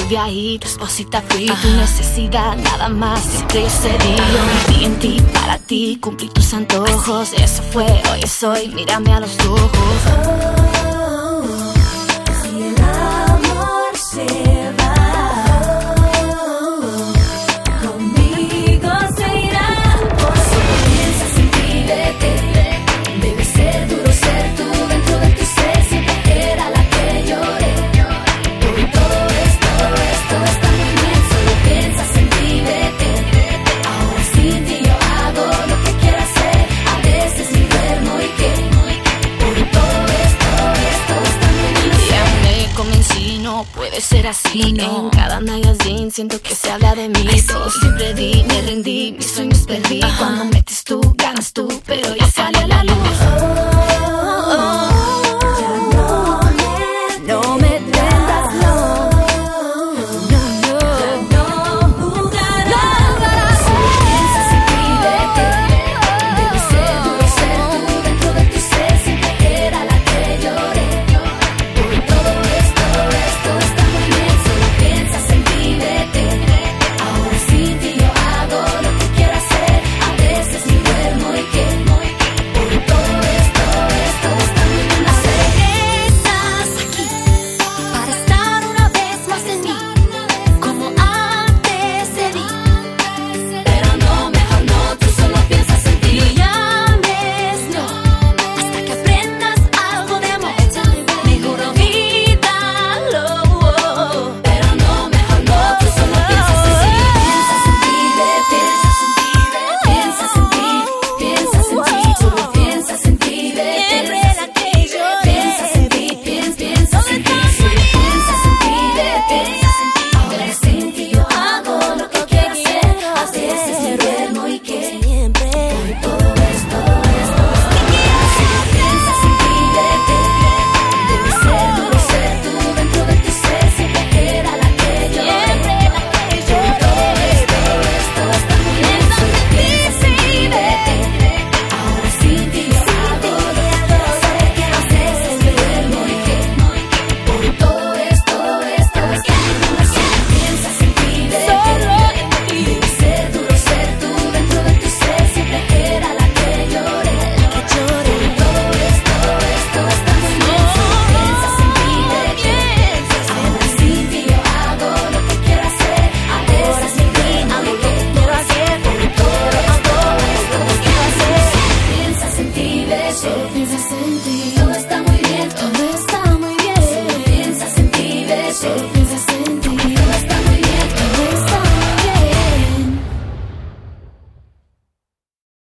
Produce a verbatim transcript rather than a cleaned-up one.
de ahí, tu esposita fui, tu necesidad, nada más. Siempre ese día viví en ti, para ti, cumplí tus antojos. Eso fue, hoy soy, mírame a los ojos. Oh, si el amor se va, oh, conmigo se irá. Por si piensas en ti, vete. Debe ser duro ser tú dentro de tu ser. Siempre era la que lloré. Hoy todo esto, esto está muy bien. Solo piensas en ti, vete. Ahora sin ti yo hago lo que quiero hacer. A veces me duermo y que hoy todo esto, esto está muy bien. Ya me convencí, no puede ser así, no. En cada magazine siento que se habla de mí. Todo siempre di, me rendí, mis sueños perdí. Cuando metes tú, ganas tú, pero yo